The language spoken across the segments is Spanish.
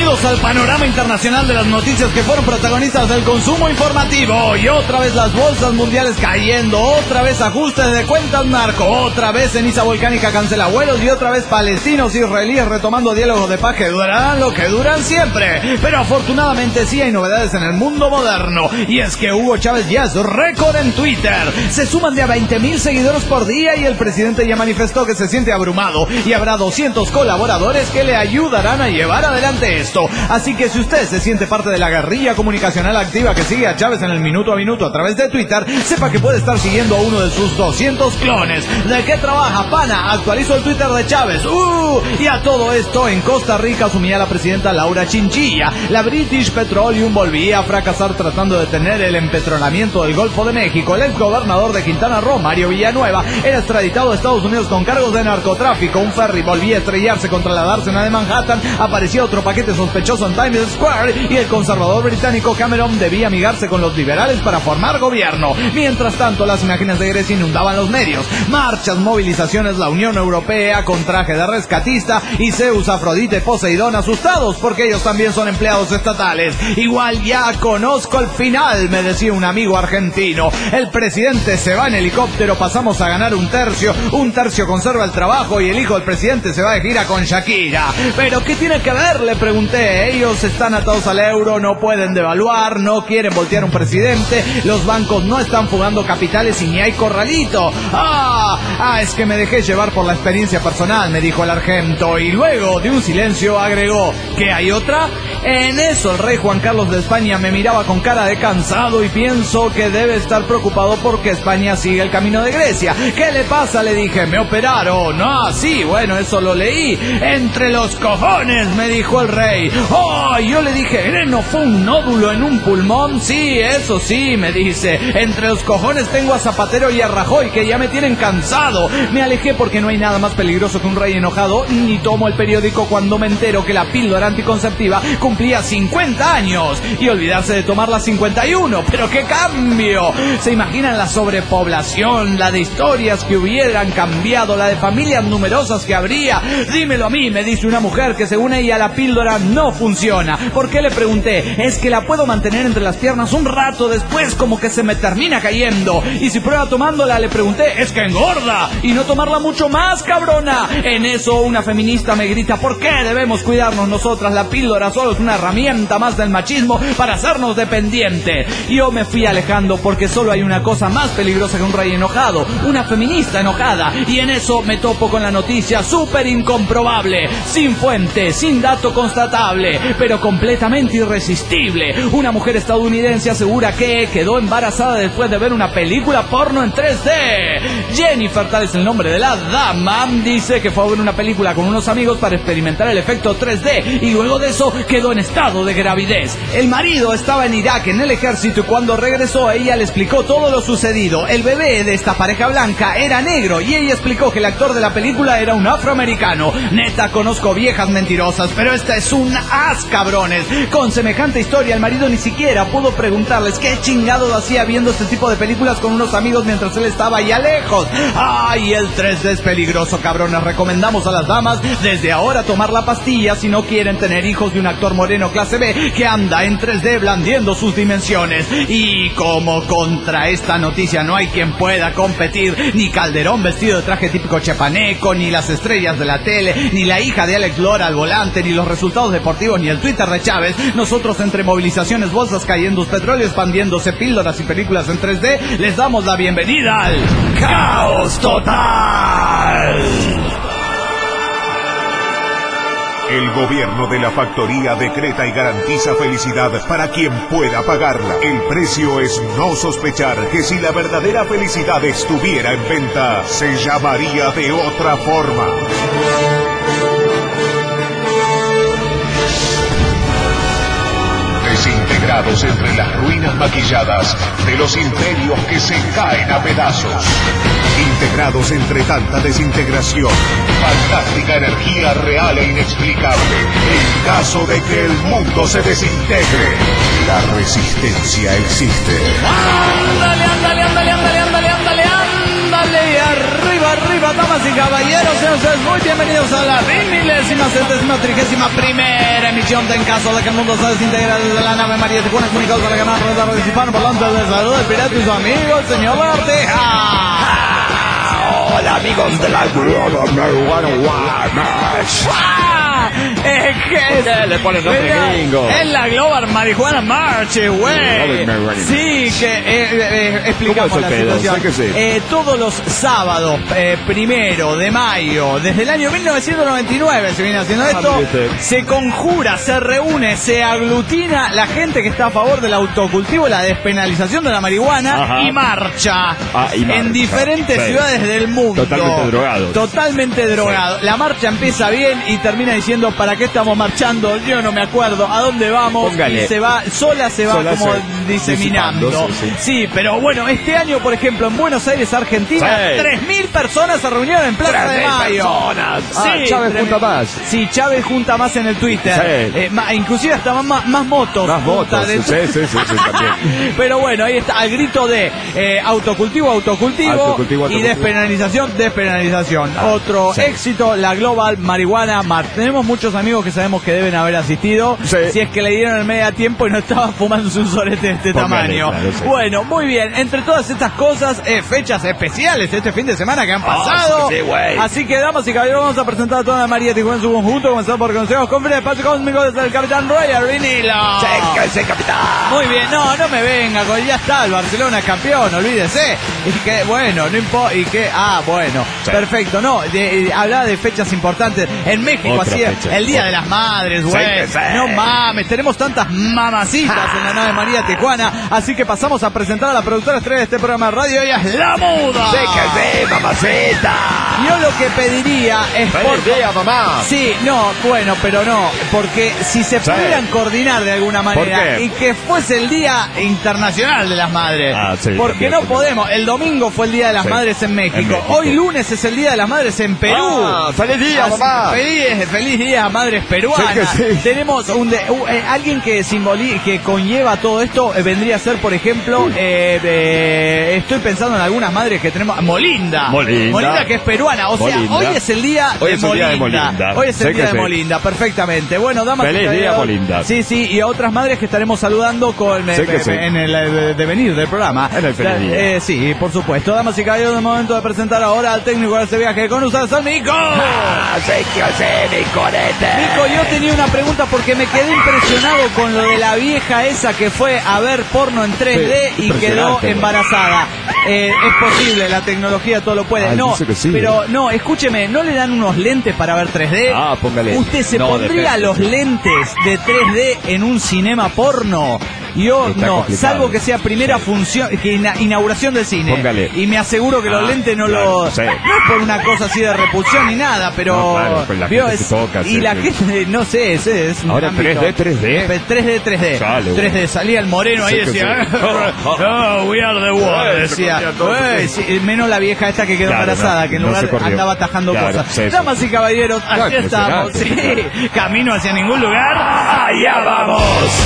Bienvenidos al panorama internacional de las noticias que fueron protagonistas del consumo informativo. Y otra vez las bolsas mundiales cayendo, otra vez ajustes de cuentas narco, otra vez ceniza volcánica cancela vuelos y otra vez palestinos e israelíes retomando diálogos de paz que durarán lo que duran siempre. Pero afortunadamente sí hay novedades en el mundo moderno. Y es que Hugo Chávez ya es récord en Twitter. Se suman de a 20,000 seguidores por día y el presidente ya manifestó que se siente abrumado y habrá 200 colaboradores que le ayudarán a llevar adelante esto. Así que si usted se siente parte de la guerrilla comunicacional activa que sigue a Chávez en el minuto a minuto a través de Twitter, sepa que puede estar siguiendo a uno de sus 200 clones. ¿De qué trabaja, pana? Actualizó el Twitter de Chávez. Y a todo esto, en Costa Rica asumía la presidenta Laura Chinchilla. La British Petroleum volvía a fracasar tratando de detener el empetrolamiento del Golfo de México. El exgobernador de Quintana Roo, Mario Villanueva, era extraditado a Estados Unidos con cargos de narcotráfico. Un ferry volvía a estrellarse contra la dársena de Manhattan. Aparecía otro paquete sospechoso en Times Square y el conservador británico Cameron debía amigarse con los liberales para formar gobierno. Mientras tanto, las imágenes de Grecia inundaban los medios. Marchas, movilizaciones, la Unión Europea con traje de rescatista y Zeus, Afrodite, Poseidón asustados porque ellos también son empleados estatales. Igual ya conozco el final, me decía un amigo argentino. El presidente se va en helicóptero, pasamos a ganar un tercio conserva el trabajo y el hijo del presidente se va de gira con Shakira. ¿Pero qué tiene que ver?, le pregunté. Ellos están atados al euro, no pueden devaluar, no quieren voltear un presidente, los bancos no están fugando capitales y ni hay corralito. Es que me dejé llevar por la experiencia personal, me dijo el argento, y luego de un silencio agregó: ¿qué hay otra? En eso el rey Juan Carlos de España me miraba con cara de cansado y pienso que debe estar preocupado porque España sigue el camino de Grecia. ¿Qué le pasa?, le dije. ¿Me operaron? Sí, bueno, eso lo leí. Entre los cojones, me dijo el rey. Yo le dije, ¿no fue un nódulo en un pulmón? Sí, eso sí, me dice. Entre los cojones tengo a Zapatero y a Rajoy que ya me tienen cansado. Me alejé porque no hay nada más peligroso que un rey enojado, ni tomo el periódico cuando me entero que la píldora anticonceptiva cumplía 50 años y olvidarse de tomarla 51. ¡Pero qué cambio! ¿Se imaginan la sobrepoblación, la de historias que hubieran cambiado, la de familias numerosas que habría? Dímelo a mí, me dice una mujer que según ella la píldora no funciona. ¿Por qué?, le pregunté. Es que la puedo mantener entre las piernas un rato, después como que se me termina cayendo. Y si prueba tomándola, le pregunté, es que engorda. Y no tomarla mucho más, cabrona. En eso una feminista me grita, ¿por qué debemos cuidarnos nosotras? La píldora solo es una herramienta más del machismo para hacernos dependientes. Yo me fui alejando porque solo hay una cosa más peligrosa que un rey enojado, una feminista enojada. Y en eso me topo con la noticia súper incomprobable, sin fuente, sin dato constatable, pero completamente irresistible. Una mujer estadounidense asegura que quedó embarazada después de ver una película porno en 3D. Jennifer, tal es el nombre de la dama, dice que fue a ver una película con unos amigos para experimentar el efecto 3D y luego de eso quedó en estado de gravidez. El marido estaba en Irak en el ejército y cuando regresó ella le explicó todo lo sucedido. El bebé de esta pareja blanca era negro y ella explicó que el actor de la película era un afroamericano. Neta, conozco viejas mentirosas, pero esta es un as, cabrones. Con semejante historia el marido ni siquiera pudo preguntarles qué chingados hacía viendo este tipo de películas con unos amigos mientras él estaba allá lejos. El 3D es peligroso, cabrones. Recomendamos a las damas desde ahora tomar la pastilla si no quieren tener hijos de un actor moreno clase B que anda en 3D blandiendo sus dimensiones. Y como contra esta noticia no hay quien pueda competir, ni Calderón vestido de traje típico chepaneco, ni las estrellas de la tele, ni la hija de Alex Lora al volante, ni los resultados deportivos, ni el Twitter de Chávez, nosotros entre movilizaciones, bolsas cayendo, petróleo expandiéndose, píldoras y películas en 3D, les damos la bienvenida al Caos Total. El gobierno de la factoría decreta y garantiza felicidad para quien pueda pagarla. El precio es no sospechar que si la verdadera felicidad estuviera en venta, se llamaría de otra forma. Desintegrados entre las ruinas maquilladas de los imperios que se caen a pedazos. Integrados entre tanta desintegración, fantástica energía real e inexplicable. En caso de que el mundo se desintegre, la resistencia existe. ¡Ándale, ándale, ándale, ándale, ándale, ándale, ándale! Arriba, arriba, damas Damas y caballeros, sean ustedes muy bienvenidos a la 1131ª emisión de En caso de que el mundo se desintegre desde la nave María Tijuana, comunicados a la canal de Radio Hispano, por delante de salud del pirata y su amigo, el señor Arteja. Hola amigos de la Global Marihuana March. Le ponen nombre gringo. Es la Global Marihuana March, güey. Sí, que explicamos la situación. Todos los sábados, 1 de mayo, desde el año 1999 se viene haciendo esto. Se conjura, se reúne, se aglutina la gente que está a favor del autocultivo, la despenalización de la marihuana. Y marcha en diferentes ciudades del mundo. Totalmente drogado. La marcha empieza bien y termina diciendo: ¿para qué estamos marchando? Yo no me acuerdo a dónde vamos. Póngale. Y se va como diseminando. Sí, pero bueno, este año, por ejemplo, en Buenos Aires, Argentina, 3.000 personas se reunieron en Plaza de Mayo. Sí, Chávez junta más. Sí, Chávez junta más en el Twitter. Inclusive hasta más motos. Más motos, sí, también. Pero bueno, ahí está, al grito de autocultivo y despenalización. Otro éxito, la Global Marihuana March. Tenemos muchos amigos que sabemos que deben haber asistido, si es que le dieron el medio tiempo y no estaban fumándose un sorete de este tamaño. Claro, bueno, muy bien, entre todas estas cosas, fechas especiales este fin de semana que han pasado. Así que, damas y caballeros, vamos a presentar a toda la María Tijuana en su conjunto, comenzando por conocemos con el espacio cósmico desde el Capitán Roger Vinilo. Sí, capitán. Muy bien, no me venga, ya está, el Barcelona es campeón, olvídese. Y que, bueno, no importa, y que, bueno, perfecto, no, hablaba de fechas importantes. En México, así, el Día de las Madres, güey. No mames, tenemos tantas mamacitas en la nave María Tijuana, así que pasamos a presentar a la productora estrella de este programa de radio. Ella es La Muda. Sí, mamacita. Yo lo que pediría es día, mamá. Sí, no, bueno, pero no, porque si se pudieran coordinar de alguna manera y que fuese el Día Internacional de las Madres, porque no podemos. El domingo fue el Día de las Madres en México. Hoy lunes es el Día de las Madres en Perú. ¡Feliz día, mamá! Feliz día a madres peruanas. Tenemos alguien que conlleva todo esto. Vendría a ser, por ejemplo, estoy pensando en algunas madres que tenemos. Molinda, que es peruana. O sea, hoy es el día de Molinda. Hoy es el día de Molinda, perfectamente. Bueno, damas y caballeros. Feliz día, Molinda. Sí, y a otras madres que estaremos saludando en el devenir del programa. En el feliz día. Sí, por supuesto. Damas y caballeros, es el momento de presentar ahora al técnico de este viaje con ustedes, al Mico. Mico, yo tenía una pregunta porque me quedé impresionado con lo de la vieja esa que fue a ver porno en 3D y quedó embarazada. Es posible, la tecnología todo lo puede. Pero no, escúcheme, ¿no le dan unos lentes para ver 3D? Póngale. ¿Usted se pondría los lentes de 3D en un cinema porno? Yo no, salvo que sea primera función, que inauguración del cine. Póngale. Y me aseguro que los lentes no no es por una cosa así de repulsión ni nada, pero pues la gente se toca, y la gente, no sé, es ahora 3D, salía el moreno ahí y decía, we are the world, decía, menos la vieja esta que quedó embarazada, que en lugar andaba atajando cosas. Damas y caballeros, aquí estamos, camino hacia ningún lugar, allá vamos.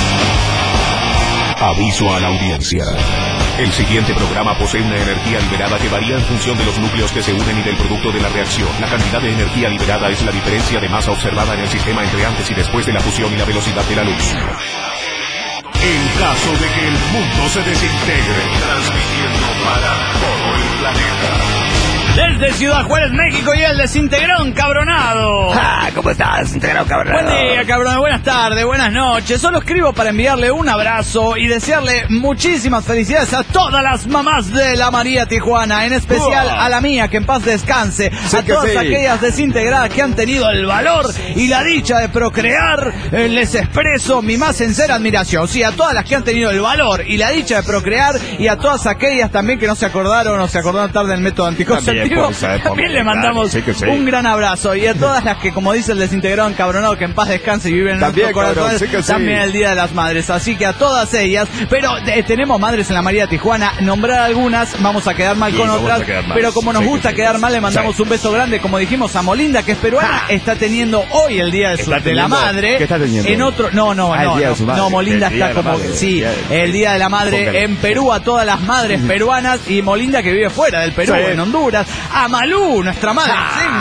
Aviso a la audiencia. El siguiente programa posee una energía liberada que varía en función de los núcleos que se unen y del producto de la reacción. La cantidad de energía liberada es la diferencia de masa observada en el sistema entre antes y después de la fusión y la velocidad de la luz. En caso de que el mundo se desintegre, transmitiendo para todo el planeta. Desde Ciudad Juárez, México, y el desintegrón cabronado. ¿Cómo estás, desintegrado cabronado? Buen día, cabronado. Buenas tardes, buenas noches. Solo escribo para enviarle un abrazo y desearle muchísimas felicidades a todas las mamás de la María Tijuana, en especial a la mía, que en paz descanse. A todas aquellas desintegradas que han tenido el valor y la dicha de procrear, les expreso mi más sincera admiración. Sí, a todas las que han tenido el valor y la dicha de procrear, y a todas aquellas también que no se acordaron tarde del método anticonceptivo. También le mandamos un gran abrazo. Y a todas las que, como dice el desintegrado encabronado, que en paz descanse y viven en nuestro corazón, también el Día de las Madres. Así que a todas ellas, pero tenemos madres en la María Tijuana. Nombrar algunas, vamos a quedar mal con otras, pero como nos gusta quedar mal, le mandamos un beso grande, como dijimos, a Molinda, que es peruana. Está teniendo hoy el Día de la Madre. ¿Qué está teniendo? En otro, no, Molinda está como, el Día de la Madre en Perú, a todas las madres peruanas, y Molinda, que vive fuera del Perú, en Honduras. a Malú, nuestra madre.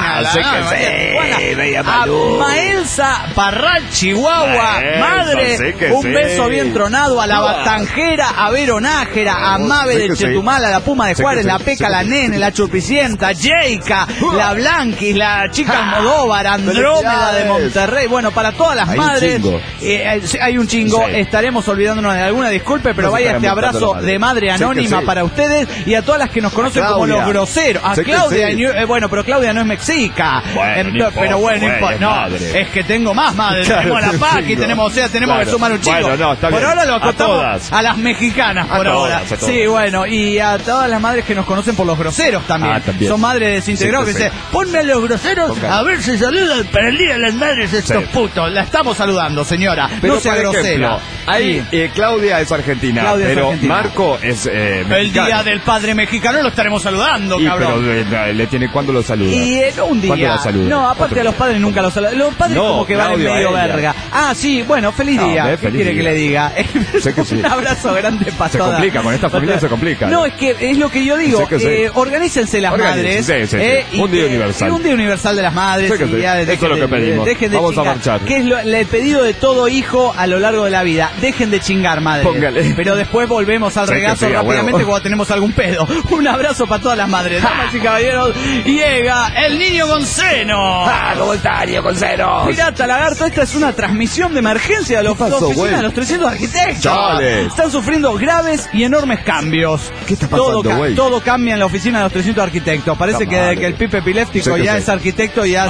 A Maelsa Parral, Chihuahua, madre, un beso bien tronado, a la Batanjera, a Vero Nájera, a Mabe de Chetumal, a la Puma de Juárez, la Peca, la Nene, la Churpicienta, Jeica, la Blanquis, la Chica Almodóvar, Andrómeda de Monterrey. Bueno, para todas las madres, hay un chingo, estaremos olvidándonos de alguna, disculpe, pero vaya este abrazo de madre anónima para ustedes y a todas las que nos conocen como los groseros. A Claudia, bueno, pero Claudia no es mexica. Pero bueno, no, es que tengo más madres. Tenemos a la Paqui, tenemos que sumar un chico. Por ahora lo acotamos a las mexicanas, por ahora. Sí, bueno, y a todas las madres que nos conocen por los groseros también. Son madres desintegradas que dicen, ponme a los groseros a ver si saludan para el día de las madres estos putos. La estamos saludando, señora. Pero no sea grosera. Ahí, Claudia es argentina, pero Marco es mexicano. El día del padre mexicano lo estaremos saludando, cabrón. Pero le tiene cuándo lo saluda. Y un día. No, aparte a los padres nunca los saludan. Los padres como que van en medio verga. Ah, sí, bueno, feliz día. ¿Qué quiere que le diga? Un abrazo grande para todas. Se complica, con esta familia se complica. No, es que es lo que yo digo. Organícense las madres. Un día universal. Un día universal de las madres. Eso es lo que pedimos. Vamos a marchar. Que es el pedido de todo hijo a lo largo de la vida. Dejen de chingar, madre. Póngale. Pero después volvemos al regazo rápidamente cuando tenemos algún pedo. Un abrazo para todas las madres. Damas y caballeros, llega el niño con seno. ¿Cómo está, niño con seno? Pirata Lagarto, esta es una transmisión de emergencia de los oficinas de los 300 arquitectos. Chale. Están sufriendo graves y enormes cambios. ¿Qué está pasando, güey? Todo cambia en la oficina de los 300 arquitectos. Parece que el Pipe Epiléptico ya es arquitecto y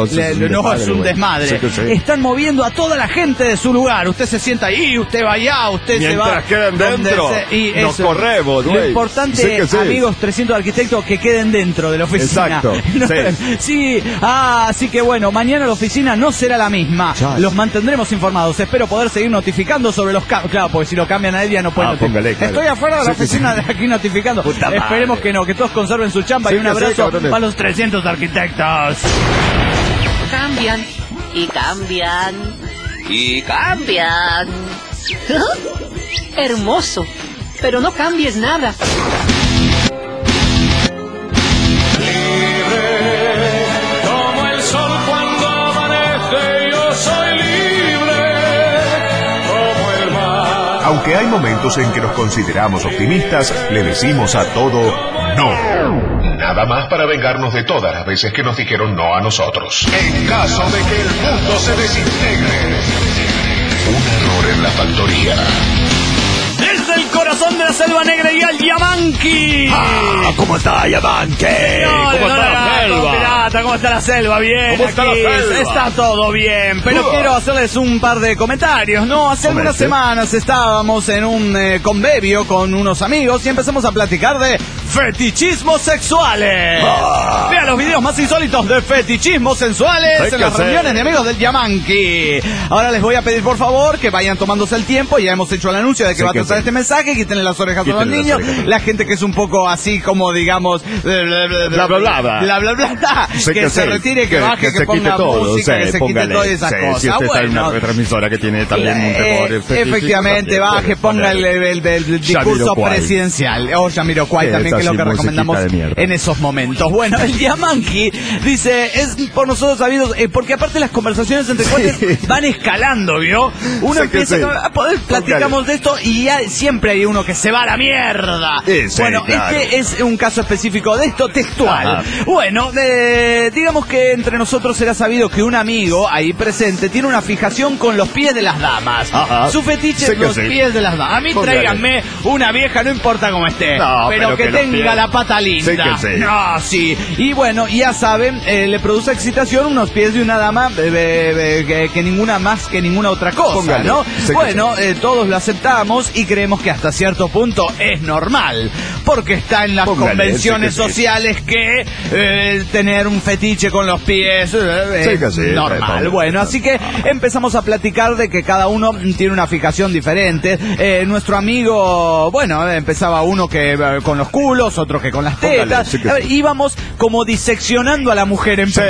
es un desmadre. Están moviendo a toda la gente de su lugar. Usted se sienta ahí, usted va allá, usted se va. Mientras queden dentro, nos corremos, güey. Lo importante, amigos 300 arquitectos, que queden dentro de la oficina. Exacto. Sí. Así que bueno, mañana la oficina no será la misma. Los mantendremos informados. Espero poder seguir notificando sobre los cambios. Claro, porque si lo cambian a él ya no pueden notificar. Estoy afuera de la oficina de aquí notificando. Esperemos que no, que todos conserven su chamba y un abrazo para los 300 arquitectos. Cambian y cambian y cambian. Hermoso, pero no cambies nada. Como el sol cuando amanece, yo soy libre como el mar. Aunque hay momentos en que nos consideramos optimistas, le decimos a todo no. Nada más para vengarnos de todas las veces que nos dijeron no a nosotros. En caso de que el mundo se desintegre, un error en la factoría. Desde el corazón de la Selva Negra y al Yamanqui. ¿Cómo está, Yamanqui? ¿Cómo está la selva? Pirata, ¿cómo está la selva? Bien, ¿Cómo está aquí la selva? Está todo bien, pero quiero hacerles un par de comentarios, ¿no? Hace algunas semanas estábamos en un convivio con unos amigos y empezamos a platicar de fetichismos sexuales. Vean los videos más insólitos de fetichismos sensuales en las reuniones de amigos del Yamanqui. Ahora les voy a pedir, por favor, que vayan tomándose el tiempo. Ya hemos hecho el anuncio de que va a tratar este mensaje. Quítenle las orejas a los niños. La gente que es un poco así como, digamos, bla, bla, bla. Que se retire, que baje, que ponga música, que se quite todas esas cosas. Si usted está en una retransmisora que tiene también un temor. Efectivamente, baje, ponga el discurso presidencial. O Jamiroquai también, que es lo que recomendamos en esos momentos. Bueno, el Yamanqui dice, es por nosotros sabidos, porque aparte las conversaciones entre cuates van escalando, ¿vio? Uno empieza a poder, platicamos de esto y ya siempre hay uno que se va a la mierda. Bueno, este es un caso específico de esto, textual. Bueno, digamos que entre nosotros era sabido que un amigo ahí presente tiene una fijación con los pies de las damas. Su fetiche es los pies de las damas. A mí tráiganme una vieja, no importa cómo esté, pero que tenga la pata linda. No, sí. Y bueno, ya saben, le produce excitación unos pies de una dama que ninguna más que ninguna otra cosa, ¿no? Bueno, todos lo aceptamos y creemos que hasta cierto punto es normal, porque está en las convenciones sociales que tener un fetiche con los pies es normal. Bueno, así que empezamos a platicar de que cada uno tiene una fijación diferente. Nuestro amigo, bueno, empezaba uno que con los culos, otro que con las tetas. Íbamos como diseccionando a la mujer en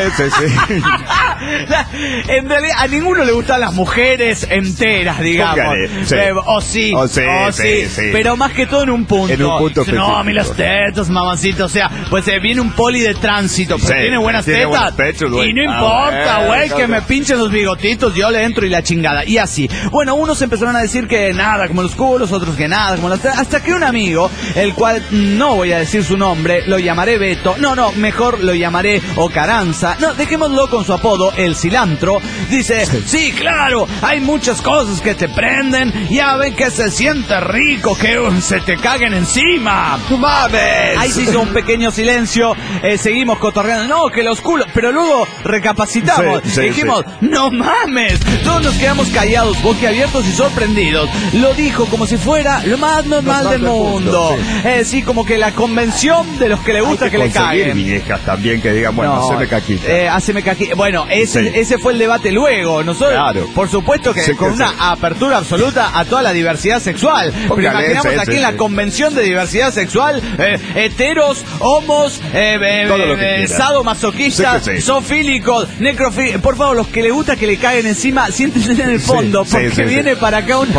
en realidad a ninguno le gustan las mujeres enteras, digamos. pero más que todo en un punto. En un punto no, a mí las tetas, mamacita, o sea, pues viene un poli de tránsito, pero tiene buenas tetas. Y no importa, güey, que me pinchen los bigotitos, yo le entro y la chingada. Y así. Bueno, unos empezaron a decir que nada como los culos, otros que nada como las tetas, hasta que un amigo, el cual no voy a decir su nombre, lo llamaré Beto, no, mejor lo llamaré Ocaranza, no, dejémoslo con su apodo, el Cilantro, dice, sí, claro, hay muchas cosas que te prenden, ya ven que se siente rico, que se te caguen encima. ¡Mames! Ahí se hizo un pequeño silencio, seguimos cotorreando, no, que los culos, pero luego recapacitamos, dijimos, no mames, todos nos quedamos callados, boquiabiertos y sorprendidos, lo dijo como si fuera lo más normal del mundo, sí, como que la convención de los que le gusta que le caguen. Viejas también que digan, bueno, haceme caquita. Haceme caquita. Bueno, ese fue el debate luego. Nosotros, por supuesto que con una apertura absoluta a toda la diversidad sexual. Pero imaginamos aquí en la convención de diversidad sexual, heteros, homos, sadomasoquistas, zoofílicos, necrofílicos. Por favor, los que le gusta que le caguen encima, siéntense en el fondo, porque viene para acá un...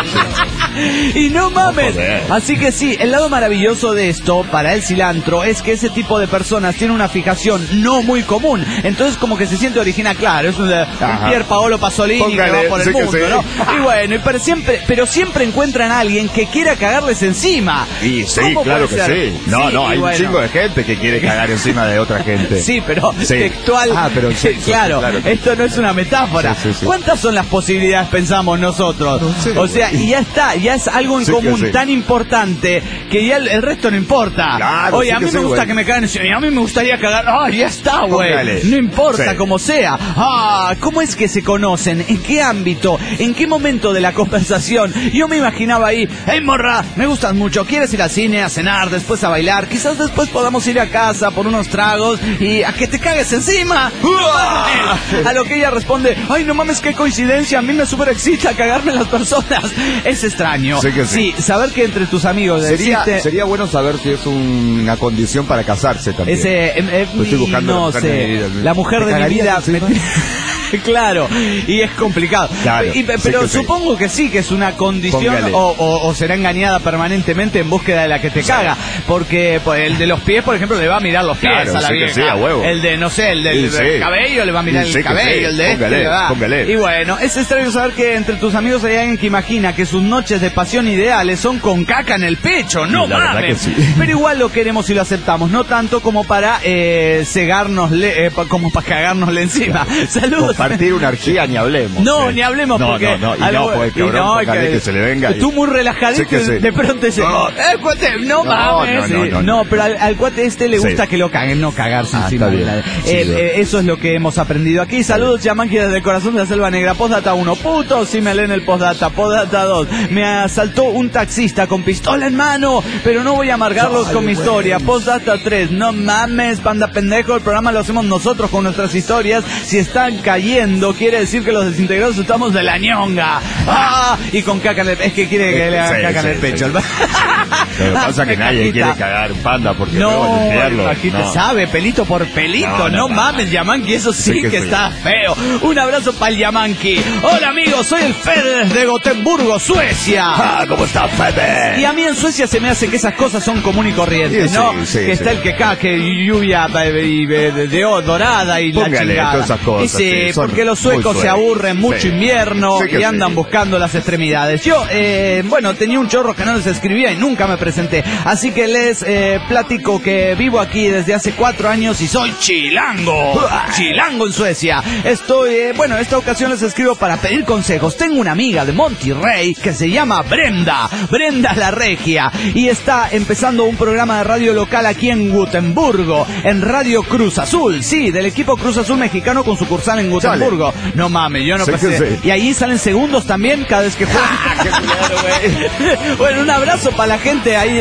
Y no mames. Así que sí, el lado maravilloso de esto, para el Cilantro, es que ese tipo de personas tiene una fijación no muy común. Entonces como que se siente original, claro, es un Pier Paolo Pasolini que va por el mundo, ¿no? Y bueno, pero siempre encuentran a alguien que quiera cagarles encima. Y sí, claro que sí. No, hay un chingo de gente que quiere cagar encima de otra gente. Sí, pero textual. Pero claro, esto no es una metáfora. ¿Cuántas son las posibilidades pensamos nosotros? O sea, y ya está, ya es algo en común tan importante que ya el resto no importa. Claro, oye, a mí me gusta que me caguen encima, y a mí me gustaría cagar. Ya está, güey. No importa como sea. ¿Cómo es que se conocen? ¿En qué ámbito? ¿En qué momento de la conversación? Yo me imaginaba ahí, hey morra, me gustas mucho, ¿quieres ir al cine, a cenar, después a bailar? Quizás después podamos ir a casa por unos tragos y a que te cagues encima. A lo que ella responde, ay, no mames, qué coincidencia, a mí me súper excita cagarme en las personas. Es extraño. Sí, saber que entre tus amigos sería bueno saber si es una condición para casarse también. Estoy buscando la mujer de mi vida. Claro, y es complicado. Claro, pero supongo que sí, que es una condición o será engañada permanentemente en búsqueda de la que te caga. Porque pues, el de los pies, por ejemplo, le va a mirar los pies a la vieja. Sí, a huevo. El de, no sé, el del cabello le va a mirar el cabello, el de le va. Y bueno, es extraño saber que entre tus amigos hay alguien que imagina que sus noches de pasión ideales son con caca en el pecho. No mames. Pero igual lo queremos y lo aceptamos, no tanto como para cegárnosle, como para cagárnosle encima. Saludos. Compartir una orgía ni hablemos. Ni hablemos porque... que se le venga. Tú muy relajadito y de pronto dice... No mames. No, pero al cuate le gusta que lo caguen, no cagarse encima. Eso es lo que hemos aprendido aquí. Saludos, Yamanqui, desde el corazón de la Selva Negra. Postdata 1. Puto, si me leen el postdata. Postdata 2. Me asaltó un taxista con pistola en mano, pero no voy a amargarlos con mi historia. Postdata 3. No mames, panda pendejo. El programa lo hacemos nosotros con nuestras historias. Si están cayendo, quiere decir que los desintegrados estamos de la ñonga. Y con caca en el... Es que quiere que le hagan caca en el pecho. Lo que pasa es que nadie quiere cagar panda porque imagínate, sabe, pelito por pelito. No mames, Yamanqui, eso sí que está feo. Un abrazo para el Yamanqui. Hola amigos, soy el Fede desde Gotemburgo, Suecia. ¿Cómo está Fede? Y a mí en Suecia se me hace que esas cosas son común y corrientes, ¿no? Que está el que cae, que lluvia de dorada y la chingada. Todas esas cosas, porque los suecos se aburren mucho invierno y andan buscando las extremidades. Yo, tenía un chorro que no les escribía y nunca me presenté. Así que les platico que vivo aquí desde hace 4 años y soy chilango. Chilango en Suecia. Esta ocasión les escribo para pedir consejos. Tengo una amiga de Monterrey que se llama Brenda la Regia, y está empezando un programa de radio local aquí en Gotemburgo, en Radio Cruz Azul, sí, del equipo Cruz Azul mexicano con sucursal en Gotemburgo. No mames, yo no pensé. Y ahí salen segundos también cada vez que juegan. Bueno, un abrazo para la gente ahí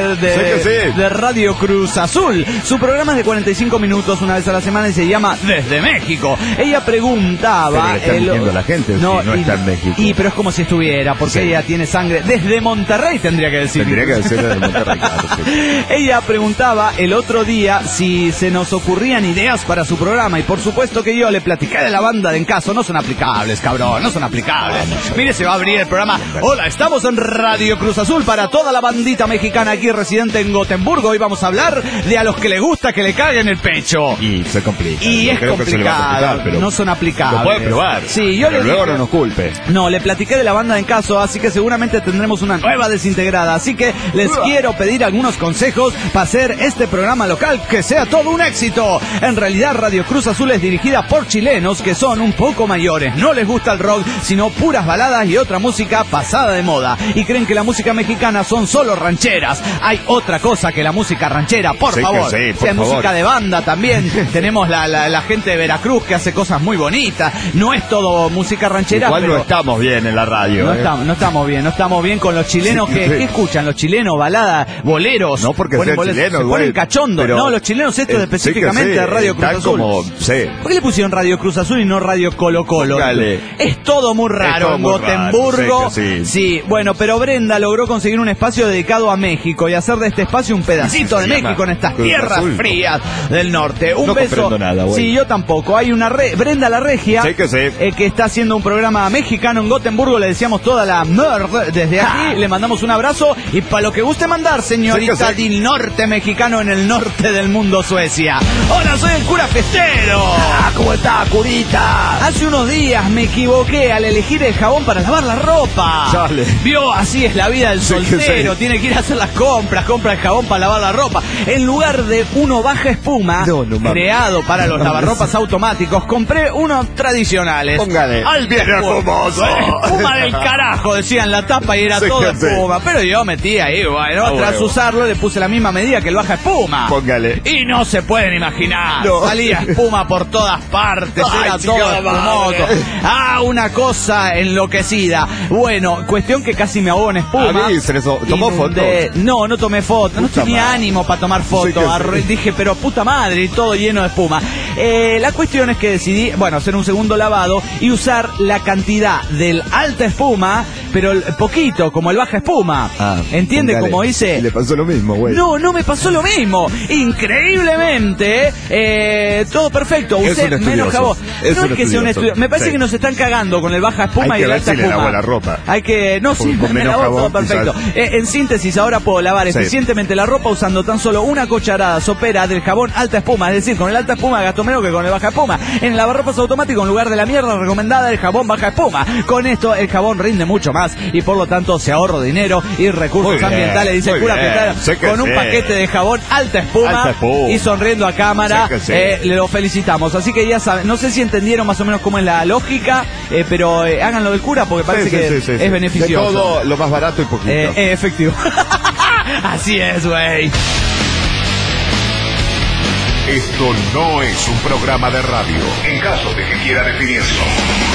de Radio Cruz Azul. Su programa es de 45 minutos una vez a la semana y se llama Desde México. Ella preguntaba... Pero le está mintiendo la gente, no está en México. Pero es como si estuviera, porque ella tiene sangre desde Monterrey, tendría que decir. Tendría que decir desde Monterrey, claro, sí. Ella preguntaba el otro día si se nos ocurrían ideas para su programa, y por supuesto que yo le platiqué de la banda de En Caso. No son aplicables, cabrón, no son aplicables. Mire, se va a abrir el programa. Hola, estamos en Radio Cruz Azul para toda la bandita mexicana aquí residente en Gotemburgo. Hoy vamos a hablar de a los que les gusta que le caguen el pecho. Y se complica. Y es complicado, pero no son aplicables. Lo puede probar. Sí, yo pero luego no nos culpe. No, le platiqué de la banda de En Caso, así que seguramente tendremos una nueva desintegrada. Así que les quiero pedir algunos consejos para hacer este programa local que sea todo un éxito. En realidad, Radio Cruz Azul es dirigida por chilenos que son un poco mayores. No les gusta el rock, sino puras baladas y otra música pasada de moda. Y creen que la música mexicana son solo rancheras. Hay otra cosa que la música ranchera, por favor. Sí, por favor. Música de banda también. Tenemos la gente de Veracruz que hace cosas muy bonitas. No es todo música ranchera. Igual pero no estamos bien en la radio. No estamos bien con los chilenos ¿qué escuchan? Los chilenos, baladas, boleros. No porque sean chilenos, se ponen cachondos. No, los chilenos estos específicamente de Radio Cruz Azul. ¿Por qué le pusieron Radio Cruz Azul y no Radio Colo Colo? Es todo muy raro en Gotemburgo. Sí, bueno, pero Brenda logró conseguir un espacio dedicado a México y hacer de este espacio un pedacito de México en estas tierras frías del norte. Un beso. Nada, sí, yo tampoco. Hay una Brenda la Regia que está haciendo un programa mexicano en Gotemburgo. Le decíamos toda la merd desde aquí. Le mandamos un abrazo y para lo que guste mandar, señorita del norte mexicano en el norte del mundo, Suecia. Hola, soy el cura Festero. ¿Cómo está, curita? Hace unos días me equivoqué al elegir el jabón para lavar la ropa. Chale. Vio, así es la vida del soltero. Tiene que ir a hacer las compra el jabón para lavar la ropa. En lugar de uno baja espuma, creado para los lavarropas automáticos, compré unos tradicionales. Póngale. Viene espumoso. Espuma del carajo, decía en la tapa, y era todo espuma. Pero yo metí ahí, bueno, tras usarlo le puse la misma medida que el baja espuma. Póngale. Y no se pueden imaginar. Salía espuma por todas partes. Era todo espumoso. Una cosa enloquecida. Bueno, cuestión que casi me ahogo en espuma. ¿Tomó fotos? No tomé fotos. No tenía ánimo para tomar fotos. Dije, pero puta madre, todo lleno de espuma. La cuestión es que decidí, hacer un segundo lavado y usar la cantidad del alta espuma, pero poquito, como el baja espuma. ¿Entiende? Como hice. ¿Le pasó lo mismo, güey? No me pasó lo mismo. Increíblemente, todo perfecto. Usé menos jabón. No es que sea un estudio. Me parece que nos están cagando con el baja espuma y el alta espuma. Lavo la ropa. Hay que. No, sí, me lavó todo perfecto. En síntesis, ahora puedo lavar eficientemente la ropa usando tan solo una cucharada sopera del jabón alta espuma. Es decir, con el alta espuma gasto menos que con el baja espuma. En lavarropas automático, en lugar de la mierda recomendada, el jabón baja espuma. Con esto, el jabón rinde mucho más y por lo tanto se ahorro dinero y recursos ambientales. Dice el cura Petaro, con un paquete de jabón alta espuma y sonriendo a cámara. Le lo felicitamos. Así que ya saben, no sé si entendieron más o menos cómo es la lógica, pero háganlo del cura porque parece que es beneficioso. De todo lo más barato y poquito. Efectivo. Así es, güey. Esto no es un programa de radio. En caso de que quiera definirlo.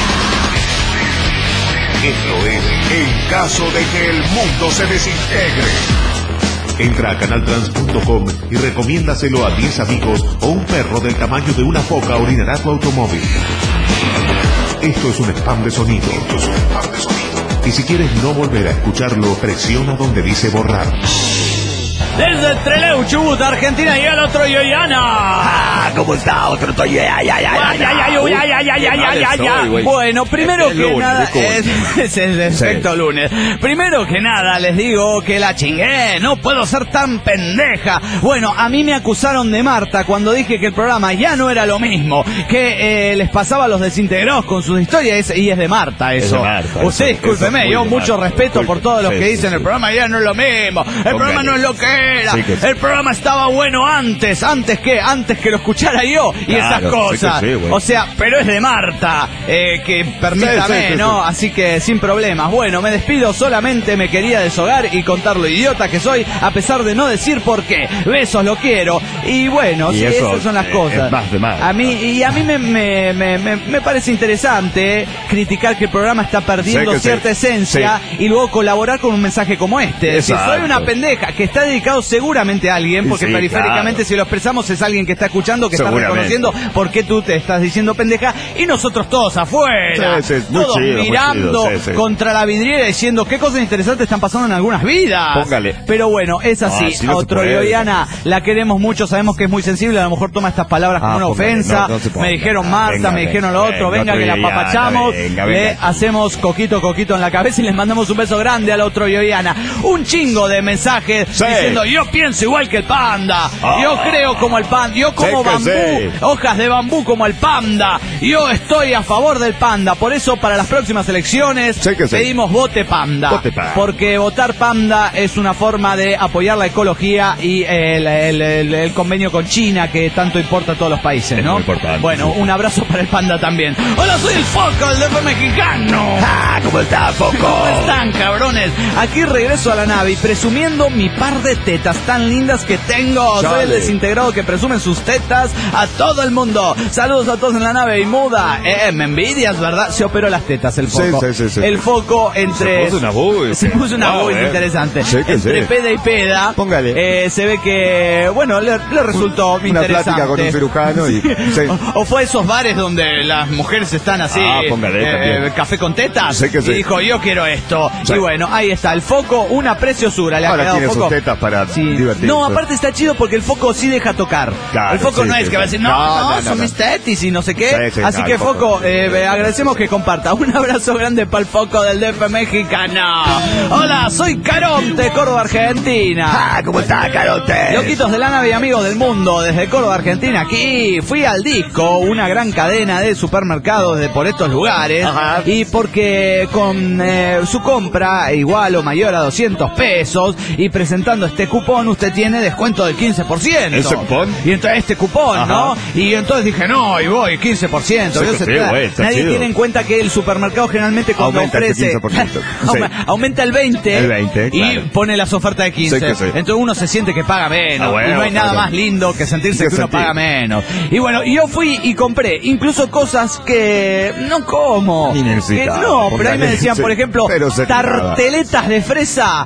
Esto es en caso de que el mundo se desintegre. Entra a canaltrans.com y recomiéndaselo a 10 amigos o un perro del tamaño de una foca orinará tu automóvil. Esto es un spam de sonido. Y si quieres no volver a escucharlo, presiona donde dice borrar. Desde el Trelew, Chubut, Argentina, y el otro Yoyana. ¿Cómo está? Otro Toyana. Bueno, primero que nada, es el efecto lunes. Primero que nada, les digo que la chingué, no puedo ser tan pendeja. Bueno, a mí me acusaron de Marta cuando dije que el programa ya no era lo mismo, que les pasaba a los desintegrados con sus historias, y es de Marta eso. Usted discúlpeme, yo mucho respeto por todos los que dicen el programa ya no es lo mismo, el programa no es lo que afuera. Sí, el programa estaba bueno antes que lo escuchara yo y esas cosas. Sí, o sea, pero es de Marta, que permítame, ¿no? Así que sin problemas. Bueno, me despido, solamente me quería deshogar y contar lo idiota que soy, a pesar de no decir por qué. Besos, lo quiero. Y bueno, sí, esas son las cosas. Más de más. A mí me parece interesante criticar que el programa está perdiendo cierta esencia y luego colaborar con un mensaje como este. Si soy una pendeja, que está dedicado seguramente a alguien, porque periféricamente si lo expresamos es alguien que está escuchando, que está reconociendo por qué tú te estás diciendo pendeja, y nosotros todos afuera, todos mirando contra la vidriera diciendo qué cosas interesantes están pasando en algunas vidas. Póngale. Pero bueno, es así. Si otro Yoyana, la queremos mucho, sabemos que es muy sensible, a lo mejor toma estas palabras como una ofensa. Me dijeron Marta, me dijeron lo otro, venga que la apapachamos, le hacemos coquito en la cabeza y les mandamos un beso grande al otro Yoyana. Un chingo de mensajes diciendo yo pienso igual que el panda, yo creo como el panda, yo como bambú, hojas de bambú como el panda, yo estoy a favor del panda. Por eso para las próximas elecciones pedimos vote panda, porque votar panda es una forma de apoyar la ecología y el convenio con China que tanto importa a todos los países, ¿no? Bueno, un abrazo para el panda también. Hola, soy el Foco, el DF mexicano. ¿Cómo está, Foco? ¿Cómo están, cabrones? Aquí regreso a la nave y presumiendo mi par de tetas tan lindas que tengo. Soy el desintegrado que presumen sus tetas a todo el mundo. Saludos a todos en la nave y muda. Me envidias, ¿verdad? Se operó las tetas el Foco. Sí. El Foco entre... Se puso una bull interesante. Entre peda y peda. Póngale. Se ve que, bueno, le resultó una interesante. Plática con un cirujano y... O fue esos bares donde las mujeres están así, café con tetas, y dijo, yo quiero esto. Y bueno, ahí está, el Foco, una preciosura. Le ha quedado tiene Foco. Sus tetas para divertirse. No, aparte está chido porque el Foco sí deja tocar. El Foco no es que va a decir, no, son mis tetis y no sé qué. Así que Foco, agradecemos que comparta. Un abrazo grande para el Foco del DF mexicano. Hola, soy Caronte, Córdoba, Argentina. ¿Cómo está, Caronte? Loquitos de la nave y amigos del mundo, desde Córdoba, Argentina, aquí fui al Disco, una gran cadena de supermercados de por estos lugares, y porque con su compra igual o mayor a 200 pesos y presentando este cupón usted tiene descuento del 15%. ¿Ese cupón? Y entonces este cupón, ¿no? Y entonces dije, no, y voy, 15%. Nadie tiene en cuenta que el supermercado generalmente cuando ofrece aumenta el 20, y pone las ofertas de 15. Entonces uno se siente que paga menos, y no hay nada más lindo que sentirse que uno paga menos. Y bueno, yo fui y compré incluso cosas que no como. Pero ahí me decían, por ejemplo, tarteletas de fresa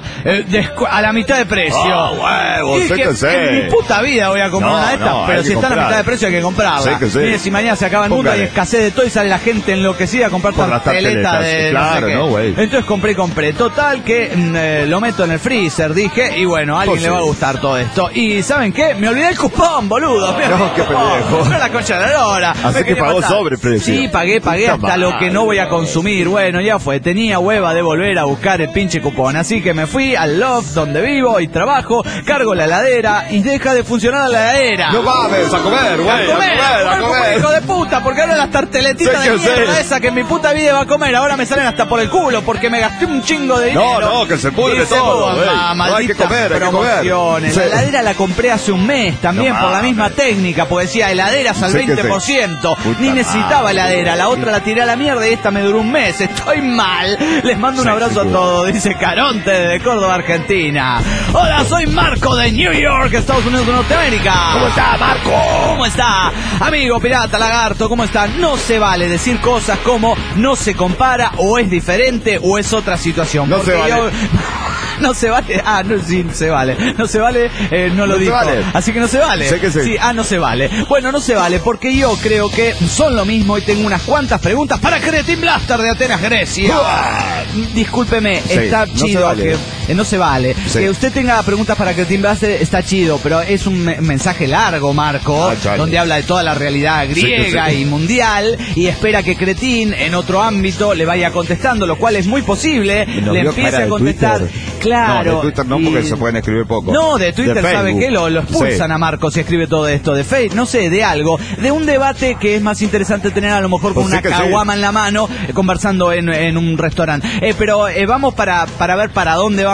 a la mitad de precio. Y que en mi puta vida voy a comprar una de estas, pero si está a la mitad de precio hay que comprarla. Mire, si mañana se acaba el mundo, hay escasez de todo y sale la gente enloquecida a comprar tarteletas de no sé qué. Entonces compré. Total que lo meto en el freezer, dije, y bueno, a alguien le va a gustar todo esto. Y ¿saben qué? Me olvidé el cupón, boludo. No, qué pendejo. No la concha de la hora. Así que pagó sobreprecio. Sí, pagué hasta lo que no voy a consumir. Bueno, ya fue. Tenía hueva de volver a buscar el pinche cupón. Así que me fui al loft donde vivo y trabajo, cargo la heladera y deja de funcionar la heladera. No mames, a comer, güey. A comer. Hijo de puta, porque ahora las tarteletitas de mierda esa que en mi puta vida va a comer, ahora me salen hasta por el culo porque me gasté un chingo de dinero. No, que se pudre todo. No hay que comer, promociones. La heladera la compré hace un mes también por la misma técnica, porque decía heladeras al 20%. Ni necesitaba heladera, la otra la tiré a la mierda y esta me duró un mes. Estoy mal. Les mando un abrazo a todos, dice Caronte de Córdoba, Argentina. Hola, soy Marco de New York, Estados Unidos de Norteamérica. ¿Cómo está, Marco? ¿Cómo está? Amigo pirata, lagarto, ¿cómo está? No se vale decir cosas como no se compara, o es diferente, o es otra situación. No se vale. No se vale. No, sí, se vale. No se vale, no lo dijo. Vale. Así que no se vale. Sé que sí. No se vale. Bueno, no se vale porque yo creo que son lo mismo y tengo unas cuantas preguntas para Cretin Blaster de Atenas, Grecia. Discúlpeme, está chido. No se vale. Que no se vale. Que usted tenga preguntas para Cretin Blaster está chido, pero es un mensaje largo, Marco, donde habla de toda la realidad griega y mundial y espera que Cretin en otro ámbito le vaya contestando, lo cual es muy posible. Le empiece a contestar. Claro. No, de Twitter no, porque se pueden escribir poco. No, de Twitter, ¿sabe qué? Lo expulsan a Marcos si escribe todo esto. De Facebook, no sé, de algo. De un debate que es más interesante tener a lo mejor con una caguama en la mano, conversando en un restaurante. Pero vamos para ver para dónde vamos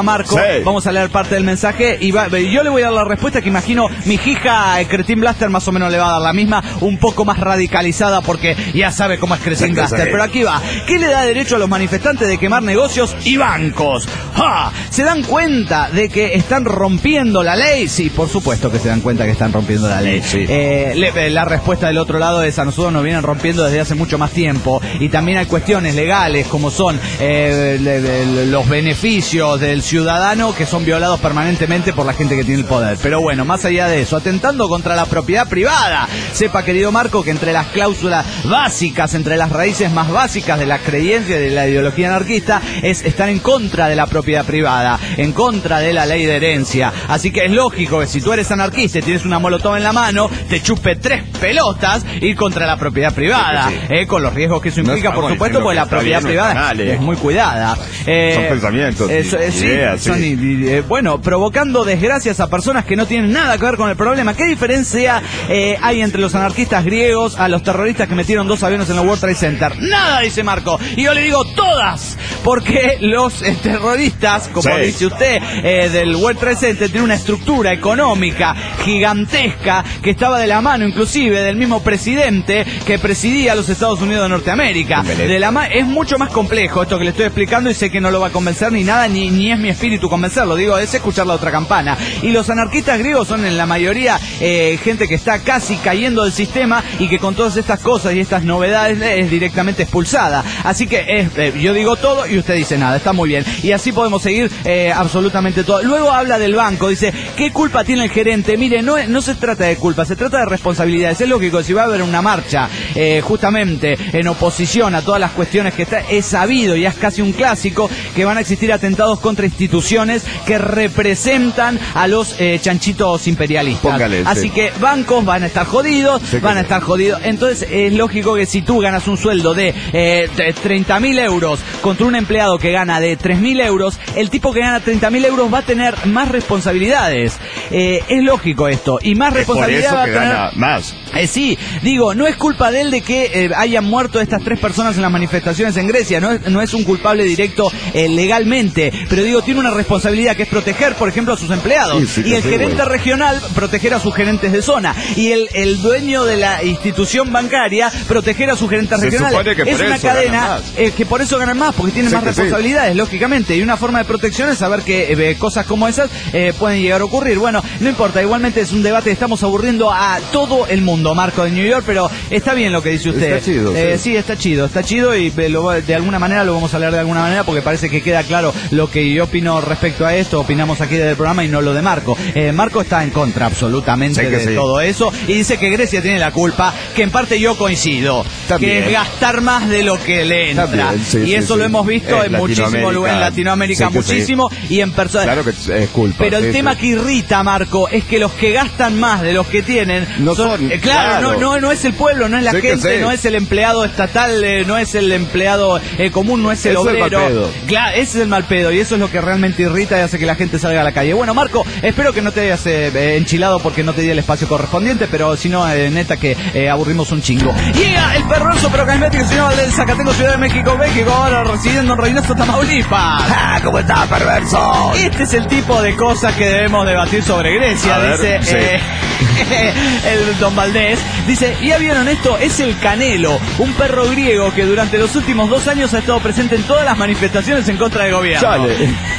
Marco. Sí. Vamos a leer parte del mensaje y yo le voy a dar la respuesta que imagino mi hija Cretin Blaster más o menos le va a dar la misma, un poco más radicalizada porque ya sabe cómo es Cretin Blaster. Pero aquí va. ¿Qué le da derecho a los manifestantes de quemar negocios y bancos? ¡Ja! ¿Se dan cuenta de que están rompiendo la ley? Sí, por supuesto que se dan cuenta que están rompiendo la ley. Sí. La respuesta del otro lado es: a nosotros nos vienen rompiendo desde hace mucho más tiempo, y también hay cuestiones legales como son los beneficios del ciudadano que son violados permanentemente por la gente que tiene el poder. Pero bueno, más allá de eso, atentando contra la propiedad privada. Sepa, querido Marco, que entre las cláusulas básicas, entre las raíces más básicas de la creencia y de la ideología anarquista, es estar en contra de la propiedad privada, en contra de la ley de herencia. Así que es lógico que si tú eres anarquista y tienes una molotov en la mano, te chupe 3 pelotas ir contra la propiedad privada, con los riesgos que eso implica, por supuesto, porque la propiedad privada es muy cuidada. Son pensamientos, ideas, bueno, provocando desgracias a personas que no tienen nada que ver con el problema. ¿Qué diferencia hay entre los anarquistas griegos a los terroristas que metieron 2 aviones en el World Trade Center? Nada, dice Marco. Y yo le digo todas, porque los terroristas, como dice usted, del World Trade Center tienen una estructura económica gigantesca que estaba de la mano inclusive del mismo presidente que presidía los Estados Unidos de Norteamérica. Es mucho más complejo esto que le estoy explicando, y sé que no lo va a convencer ni nada, ni es mi espíritu convencerlo. Digo, es escuchar la otra campana. Y los anarquistas griegos son en la mayoría gente que está casi cayendo del sistema y que con todas estas cosas y estas novedades es directamente expulsada. Así que yo digo todo y usted dice nada. Está muy bien. Y así podemos seguir absolutamente todo. Luego habla del banco. Dice, ¿qué culpa tiene el gerente? Mire, no se trata de culpa, se trata de responsabilidades. Es lógico, si va a haber una marcha justamente en oposición a todas las cuestiones que está, es sabido y es casi un clásico que van a existir atentados contra instituciones que representan a los chanchitos imperialistas. Póngale, así que bancos van a estar jodidos, van a estar jodidos. Entonces es lógico que si tú ganas un sueldo de 30.000 euros contra un empleado que gana de 3.000 euros, el tipo que gana 30.000 euros va a tener más responsabilidades. Es lógico esto. Y más responsabilidad por eso va a que tener... gana más. Sí, digo, no es culpa de él de que hayan muerto estas 3 personas en las manifestaciones en Grecia, no es un culpable directo legalmente, pero digo, tiene una responsabilidad que es proteger, por ejemplo, a sus empleados, y el gerente regional proteger a sus gerentes de zona, y el dueño de la institución bancaria proteger a sus gerentes regionales. Es una cadena que por eso ganan más, porque tienen más responsabilidades, lógicamente, y una forma de protección es saber que cosas como esas pueden llegar a ocurrir. Bueno, no importa, igualmente es un debate, estamos aburriendo a todo el mundo, Marco, de New York, pero está bien lo que dice usted. Está chido, sí, está chido, y de alguna manera lo vamos a leer de alguna manera, porque parece que queda claro lo que yo opino respecto a esto. Opinamos aquí desde el programa y no lo de Marco. Marco está en contra absolutamente de todo eso, y dice que Grecia tiene la culpa, que en parte yo coincido, que es gastar más de lo que le entra. Y eso lo hemos visto en muchísimos lugares, en Latinoamérica muchísimo, y en personas. Claro que es culpa. Pero el tema que irrita, Marco, es que los que gastan más de los que tienen no son no es el pueblo, no es la gente, no es el empleado estatal, no es el empleado común, no es el obrero. Claro, ese es el mal pedo, y eso es lo que realmente irrita y hace que la gente salga a la calle. Bueno, Marco, espero que no te hayas enchilado porque no te di el espacio correspondiente, pero si no, neta que aburrimos un chingo. Llega el perverso pero carismático señor del Zacatengo, Ciudad de México, ahora residiendo en Reynosa, Tamaulipas. ¿Cómo está, perverso? Este es el tipo de cosas que debemos debatir sobre Grecia, dice el don Valdés. Dice, ¿ya vieron esto? Es el Canelo, un perro griego que durante los últimos 2 años ha estado presente en todas las manifestaciones en contra del gobierno.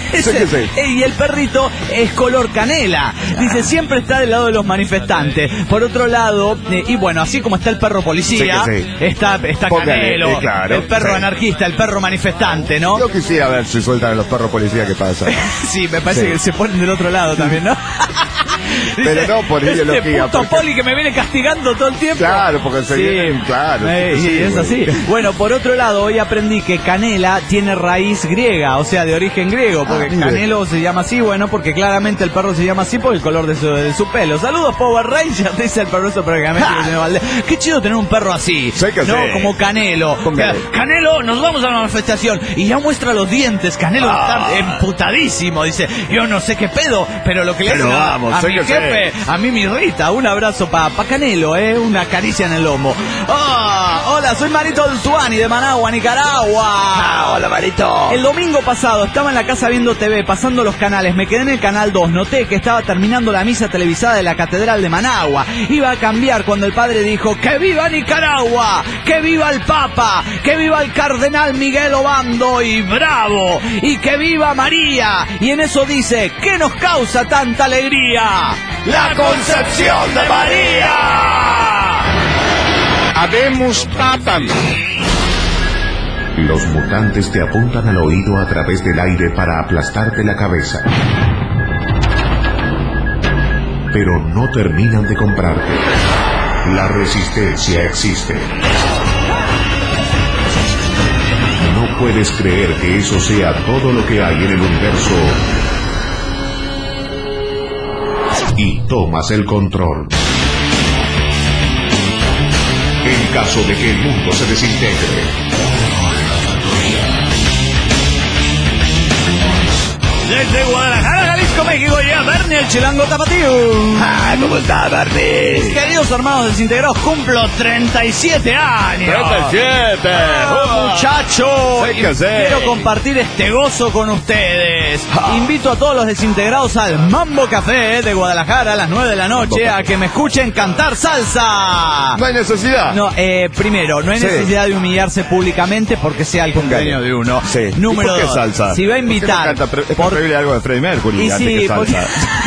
Y el perrito es color canela. Dice, siempre está del lado de los manifestantes. Por otro lado, y bueno, así como está el perro policía, está Canelo, el perro anarquista, el perro manifestante, ¿no? Yo quisiera ver si sueltan a los perros policía, ¿qué pasa? Sí, me parece que se ponen del otro lado también, ¿no? Dice, pero no por ideología. Este puto poli que me viene castigando todo el tiempo. Claro, porque se vienen, claro. Y es así. Bueno, por otro lado, hoy aprendí que canela tiene raíz griega, o sea, de origen griego, porque Canelo se llama así, bueno, porque claramente el perro se llama así por el color de su pelo. Saludos, Power Rangers, dice el perroso pergamento. Qué chido tener un perro así, ¿no? Como Canelo. Canelo, nos vamos a la manifestación y ya muestra los dientes. Canelo está emputadísimo, dice, yo no sé qué pedo, pero lo que le hacen a mi jefe, a mí me irrita. Un abrazo pa' Canelo, una caricia en el lomo. Hola, Hola, soy Marito Altuani de Managua, Nicaragua. Hola, Marito. El domingo pasado estaba en la casa viendo TV, pasando los canales. Me quedé en el canal 2. Noté que estaba terminando la misa televisada de la Catedral de Managua. Iba a cambiar cuando el padre dijo: ¡que viva Nicaragua! ¡Que viva el Papa! ¡Que viva el Cardenal Miguel Obando! ¡Y bravo! ¡Y que viva María! Y en eso dice: ¿qué nos causa tanta alegría? ¡La Concepción de María! Habemus Papam. Los mutantes te apuntan al oído a través del aire para aplastarte la cabeza. Pero no terminan de comprarte. La resistencia existe. No puedes creer que eso sea todo lo que hay en el universo. Y tomas el control. En caso de que el mundo se desintegre. Desde Guadalajara, Jalisco, México, llega Bernie, el chilango tapatío. ¿Cómo está, Bernie? Mis queridos hermanos desintegrados, cumplo 37 años. 37. Muchacho, Sé que y sé. quiero compartir este gozo con ustedes. Invito a todos los desintegrados al Mambo Café de Guadalajara a las 9 de la noche a que me escuchen cantar salsa. No hay necesidad. No, primero, no hay Sí. necesidad de humillarse públicamente porque sea el cumpleaños de uno. Sí. Número ¿Y por qué 2, salsa? si va a ¿Por qué no invitar... canta? Es preferible algo de Freddie Mercury Y antes sí, que salsa.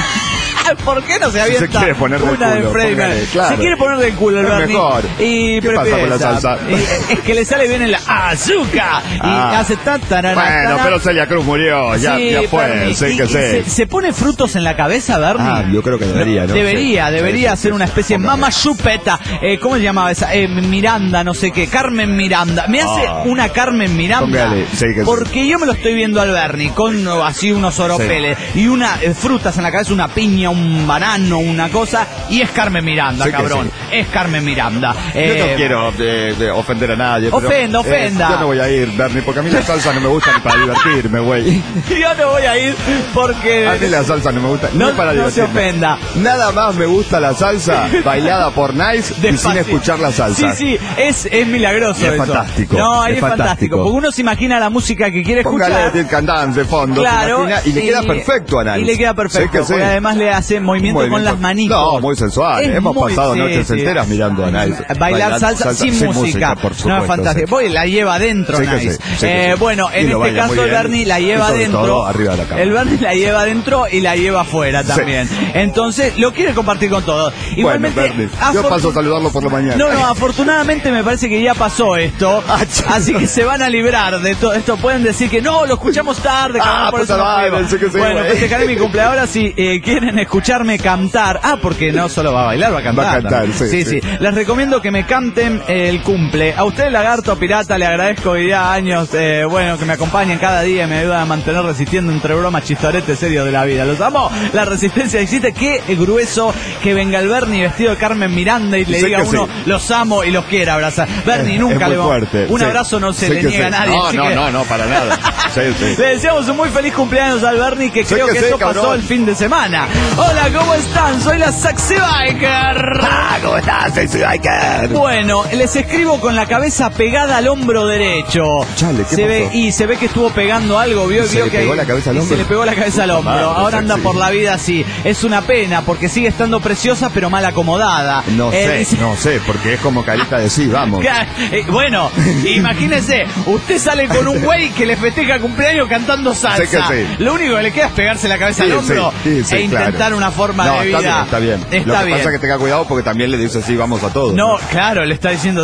¿por qué no se Si avienta se quiere poner del una de culo, Freddie póngale, Mercury? claro. Se quiere poner del culo el Es Bernie. mejor. Y ¿Qué pasa prefiere con la esa. salsa? Es que le sale bien el azúcar. Y hace tan tarará. Bueno, pero Celia Cruz murió, ya fue, Bernie. sé Y que sé. se pone frutos en la cabeza, Bernie. Yo creo que debería, ¿no? Debería Sí, ser una especie de póngale. mamá chupeta. ¿Cómo se llamaba esa? Miranda, no sé qué. Carmen Miranda. Me hace una Carmen Miranda. Póngale, sí que sí. Porque yo me lo estoy viendo al Bernie con así unos oropeles y una frutas en la cabeza, una piña, un banano, una cosa, y es Carmen Miranda, Sí que cabrón. sí. Es Carmen Miranda. Yo no quiero ofender a nadie. pero, Ofenda. yo no voy a ir, Bernie, porque a mí la salsa no me gusta ni para divertirme, güey. Yo no voy a ir porque... A mí la salsa no me gusta No, ni para no se divertirme. ofenda. Nada más me gusta la salsa bailada por Nice y sin Despacio. escuchar la salsa. Sí, es milagroso Y es eso. fantástico, No, es es fantástico. Porque uno se imagina la música que quiere Póngale escuchar. el cantante de fondo, Claro, ¿se imagina? Y le queda perfecto a Nice. Y le queda perfecto, Sí que sí. porque además le hace movimiento con las manitos. No, muy sensual. Es Hemos muy- pasado sí, noches sí. enteras mirando a Nice. Bailar salsa sin música. por supuesto. No, es fantástico. sí. Voy, la lleva adentro, Sí que Nice. sí, sí que sí. Bueno, Y en lo este baila caso muy el bien. Bernie la Y lleva sobre adentro. todo arriba de la cama. El Bernie la lleva adentro y la lleva afuera también. Entonces, lo quiere compartir con todos. Igualmente, Bernie, yo paso a saludarlo por la mañana. No, afortunadamente me parece que ya pasó esto. Así que se van a librar de todo esto. Pueden decir que no, lo escuchamos tarde. Por puta eso no madre, fuimos. sí que sí, Bueno, güey. festejaré mi cumpleaños. Ahora si quieren escucharme cantar. Porque no solo va a bailar, va a cantar. Va a cantar, también. sí. Les recomiendo que me canten el cumple. A usted, Lagarto Pirata, le agradezco ya años, bueno, que me acompañen cada día y me ayudan a mantener resistiendo entre bromas, chistoretes serios de la vida. Los amo. La resistencia existe. Qué grueso que venga el Bernie vestido de Carmen Miranda y le Sé diga a que uno, sí. los amo y los quiera abrazar. Bernie, nunca es le muy vamos. fuerte. Un Sí. abrazo no se Sé le que niega sí. a nadie. así que No, para nada. Sí. le deseamos un muy feliz cumpleaños al Bernie, que Sé creo que que sí, eso pasó cabrón. el fin de semana. Hola, ¿cómo están? Soy la Saxy Biker. ¿Cómo estás, Sexy Biker? Bueno, les escribo con la cabeza pegada al hombro derecho. Chale, ¿qué se ve pasó? y se ve que estuvo pegando algo, vio ¿Se le que pegó la cabeza al y hombro? se le pegó la cabeza al hombro. Madre, Ahora anda Sexy. por la vida así. Es una pena porque sigue estando preciosa pero mal acomodada. No Dice- sé, porque es como carita de sí, vamos. Bueno, imagínese, usted sale con un güey que le festeja cumpleaños cantando salsa. Sé que sí. Lo único que le queda es pegarse la cabeza Sí, al hombro sí, sí, e intentar claro. una forma No, de vida. está bien. Lo que pasa es que tenga cuidado porque también le dice sí, vamos a todos. No, claro, le está diciendo...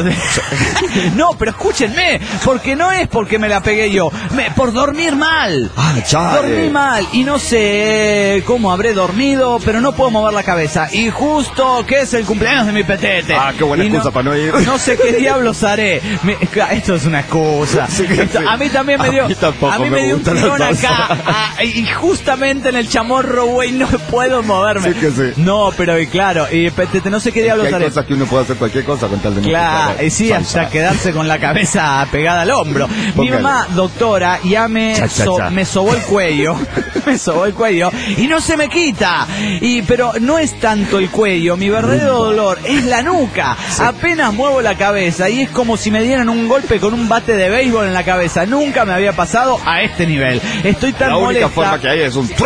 No, pero escúchenme, porque no es porque me la pegué yo, por dormir mal. Chale. Dormí mal y no sé cómo habré dormido, pero no puedo mover la cabeza. Y justo que es el cumpleaños de mi petete. Qué buena Y excusa para no ir. No sé qué diablos haré. Esto es una excusa. Sí que sí. A mí también me dio... A mí tampoco a mí me me dio un gusta la tirón salsa. acá. Y justamente en el chamorro, güey, no puedo puedo moverme. Sí que sí. No, pero claro, y no sé qué diablos hay cosas que uno puede hacer cualquier cosa con tal de no claro, y sí, salsa. hasta quedarse con la cabeza pegada al hombro. Mi mamá, doctora, ya me sobó el cuello. Me sobó el cuello y no se me quita. Pero no es tanto el cuello, mi verdadero dolor es la nuca. Sí. Apenas muevo la cabeza y es como si me dieran un golpe con un bate de béisbol en la cabeza. Nunca me había pasado a este nivel. Estoy tan molesta. La única forma que hay es un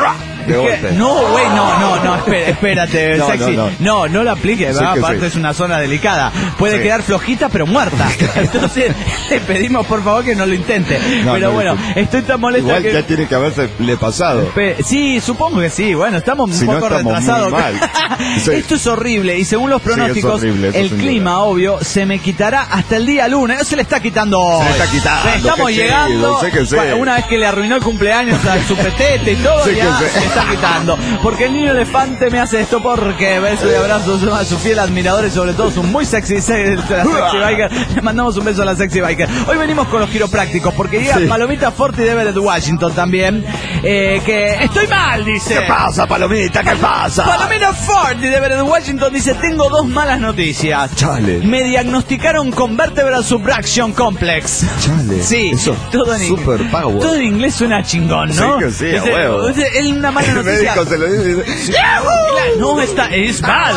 no, güey, no, espérate, no, sexy. No lo apliques, ¿verdad? Aparte es una zona delicada. Puede quedar flojita, pero muerta. Entonces, le pedimos por favor que no lo intente. Pero bueno, estoy tan molesta igual que... ya tiene que haberse le pasado. Sí, supongo que sí. Bueno, estamos un poco retrasados. Esto es horrible. Y según los pronósticos, el clima, obvio, se me quitará hasta el día lunes. No se le está quitando hoy. Se le está quitando. Estamos llegando. Una vez que le arruinó el cumpleaños a su petete y todo, ya se está quitando. Porque el niño elefante me hace esto porque besos y abrazos a sus fieles admiradores, sobre todo su muy sexy biker. Le mandamos un beso a la sexy biker. Hoy venimos con los quiroprácticos porque llega Palomita Forti de Everett, Washington también. Que estoy mal, dice. ¿Qué pasa, Palomita? ¿Qué pasa? Palomita Forti de Everett, Washington dice: tengo dos malas noticias. Chale. Me diagnosticaron con Vertebral Subtraction Complex. Chale. Sí, eso todo en inglés. Super power. Todo en inglés suena chingón, ¿no? Sí, que sí, a huevo. Es una mala noticia. El médico se lo dice. No, es bad.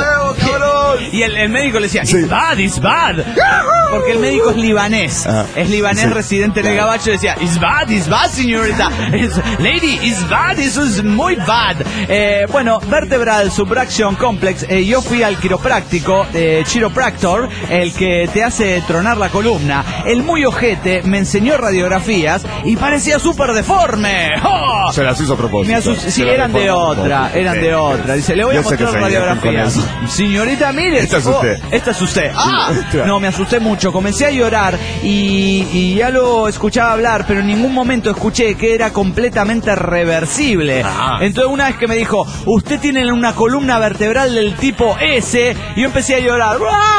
Y el médico le decía, it's bad. Porque el médico es libanés. Es libanés residente en el Gabacho. Decía, it's bad, señorita. Lady, it's bad, eso es muy bad. Bueno, Vertebral Subtraction Complex. Yo fui al quiropráctico, chiropractor, el que te hace tronar la columna. El muy ojete me enseñó radiografías y parecía súper deforme. ¡Oh! Se las hizo a propósito. Sí, eran de otra. Dice, le voy a mostrar radiografías. Señorita, mire. Esta es usted. Esta es usted. No, me asusté mucho. Comencé a llorar y ya lo escuchaba hablar, pero en ningún momento escuché que era completamente reversible. Entonces una vez que me dijo, usted tiene una columna vertebral del tipo S, y yo empecé a llorar.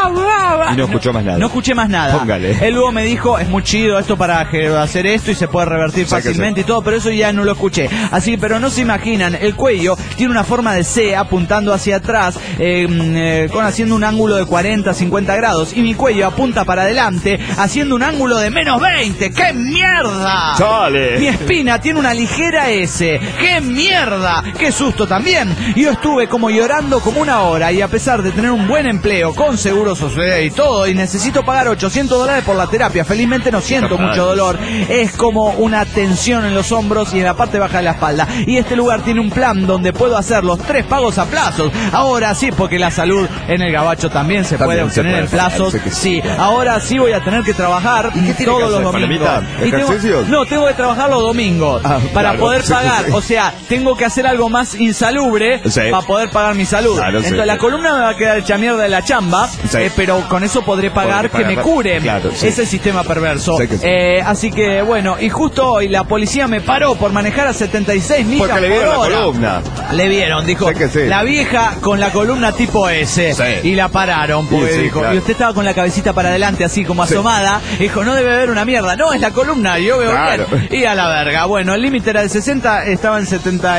Y no escuchó más nada. No escuché más nada. Póngale. Él luego me dijo, es muy chido esto para hacer esto y se puede revertir fácilmente y todo, pero eso ya no lo escuché. Así, pero no se imaginan, el cuello tiene una forma de C apuntando hacia atrás, haciendo un ángulo de 40, 50 grados, y mi cuello apunta para adelante haciendo un ángulo de menos 20. ¡Qué mierda! ¡Chale! Mi espina tiene una ligera S. ¡Qué mierda! ¡Qué susto también! Yo estuve como llorando como una hora, y a pesar de tener un buen empleo con seguro social y todo, y necesito pagar $800 por la terapia, felizmente no siento mucho dolor. Es como una tensión en los hombros y en la parte baja de la espalda. Y este lugar tiene un plan donde puedo hacer los 3 pagos a plazos. Ahora sí, porque la salud en el Gabacho también se puede obtener en plazos. Sí, ahora sí voy a tener que trabajar todos los domingos. Tengo que trabajar los domingos para poder pagar. O sea, tengo que hacer algo más insalubre para poder pagar mi salud. Entonces la columna me va a quedar hecha mierda de la chamba, pero con eso podré pagar que me curen. Ese sistema perverso. Así que bueno, y justo hoy la policía me paró por manejar a 76 millas porque le vieron la columna. Le vieron, dijo, la vieja con la columna tipo S. Y la pararon porque dijo, y usted estaba con la cabecita para adelante así como asomada. Dijo, no debe haber una mierda. No, es la columna, yo veo bien. Y a la verga. Bueno, el límite era de 60, estaba en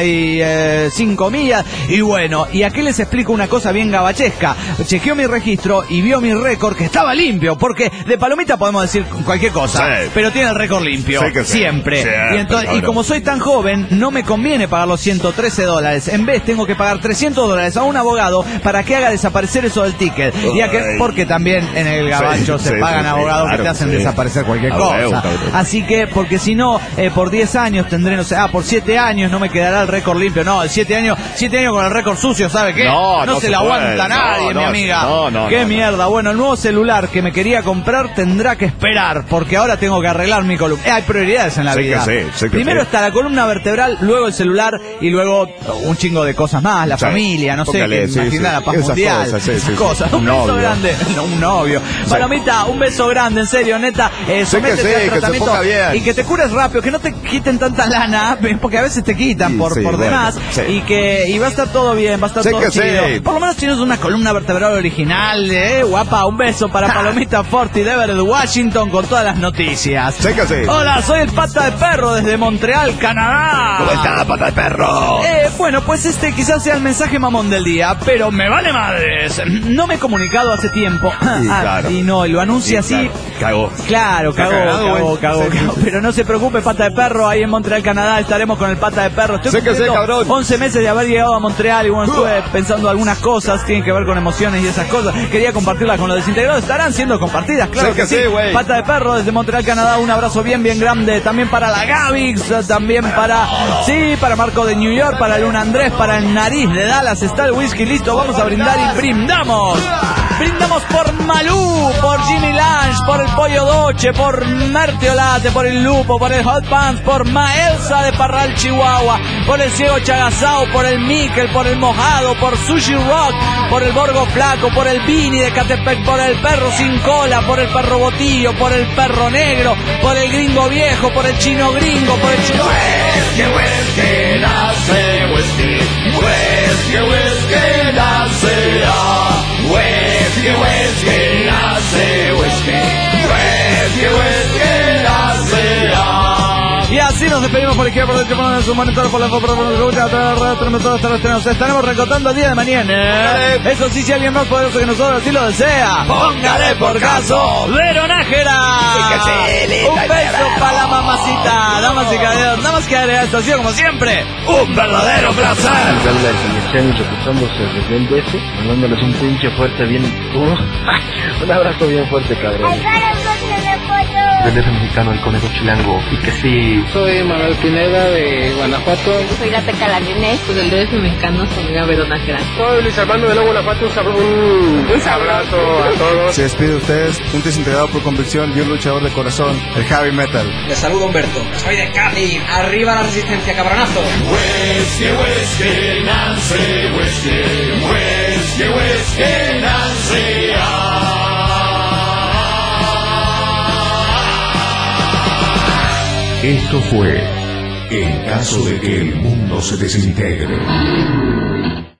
75 millas. Y bueno, y aquí les explico una cosa bien gabachesca. Chequeó mi registro y vio mi récord que estaba limpio, porque de palomita podemos decir cualquier cosa, pero tiene el récord limpio, siempre. Y como soy tan joven, no me conviene pagar los $113. En vez tengo que pagar $300 a un abogado para que haga desaparecer eso del ticket. Porque también en el Gabacho se pagan abogados que te hacen desaparecer cualquier cosa. Así que, porque si no, por 10 años tendré, por 7 años no me quedará el récord limpio. No, 7 años con el récord sucio, ¿sabe qué? No se lo aguanta nadie, mi amiga. Qué mierda. Bueno, el nuevo celular que me quería comprar tendrá que esperar, porque ahora tengo que arreglar mi columna. Hay prioridades en la vida. Primero está la columna vertebral, luego el celular y luego un chingo de cosas más, la familia, no sé, imaginar la paz mundial, esas cosas. Un beso grande, un novio. Palomita, un beso grande, en serio, neta. Sométete al tratamiento y que te cures rápido, que no te quiten tanta lana, porque a veces te quitan por demás, y va a estar todo bien, va a estar todo chido. Por lo menos tienes una columna vertebral original, guapa. Un beso para Palomita Forti de Everett, Washington, con todas las noticias. Hola, soy el Pata de Perro desde Montreal, Canadá. ¿Cómo está, Pata de Perro? cabrón. Bueno, pues quizás sea el mensaje mamón del día, pero me vale madres. No me he comunicado hace tiempo. Claro. Y no, lo anuncia así. Cagó. Claro, cagó. Pero no se preocupe, Pata de Perro, ahí en Montreal, Canadá, estaremos con el Pata de Perro. Estoy cumpliendo cabrón. 11 meses de haber llegado a Montreal y bueno, estuve pensando algunas cosas, tienen que ver con emociones y esas cosas. Quería compartirlas con los desintegrados, estarán siendo compartidas, claro que sí. Pata de Perro desde Montreal, Canadá, un abrazo bien grande. También para la Gavix, también para Marco de New York, para Luna Andrés, para el Nariz de Dallas. Está el whisky listo, vamos a brindar y brindamos. Brindamos por Malú, por Jimmy Lange, por el Pollo Doche, por Mertiolate, por el Lupo, por el Hot Pants, por Maelsa de Parral, Chihuahua, por el Ciego Chagazao, por el Miquel, por el Mojado, por Sushi Rock, por el Borgo Flaco, por el Vini de Catepec, por el Perro Sin Cola, por el Perro Botillo, por el Perro Negro, por el Gringo Viejo, por el Chino Gringo, por el Chino... Whisky, nace whisky, nace whisky, nace whisky, nace Y así nos despedimos por izquierda, por derecha, por su monitor, por la nos estaremos recontando el día de mañana. Eso sí, si alguien más poderoso que nosotros así lo desea, póngale por caso Vero Nájera. Un beso para la mamacita. Damas y caballeros, nada más que agregar esto ha sido como siempre un verdadero placer. Escuchándose desde el beso, mandándoles un pinche fuerte bien. Un abrazo bien fuerte, cabrón. Del DF mexicano, el Conejo Chilango, y que sí. Soy Manuel Pineda de Guanajuato. Soy la Teca Larinés, pues del DF mexicano, soy Vero Nájera. Soy Luis Armando de Nuevo Guanajuato, un abrazo a todos. Se despide de ustedes, un desintegrado por convicción y un luchador de corazón, el heavy metal. Les saludo Humberto, soy de Cádiz, arriba la resistencia, cabronazo. Whisky, Nancy, whisky, Nancy. Esto fue En caso de que el mundo se desintegre.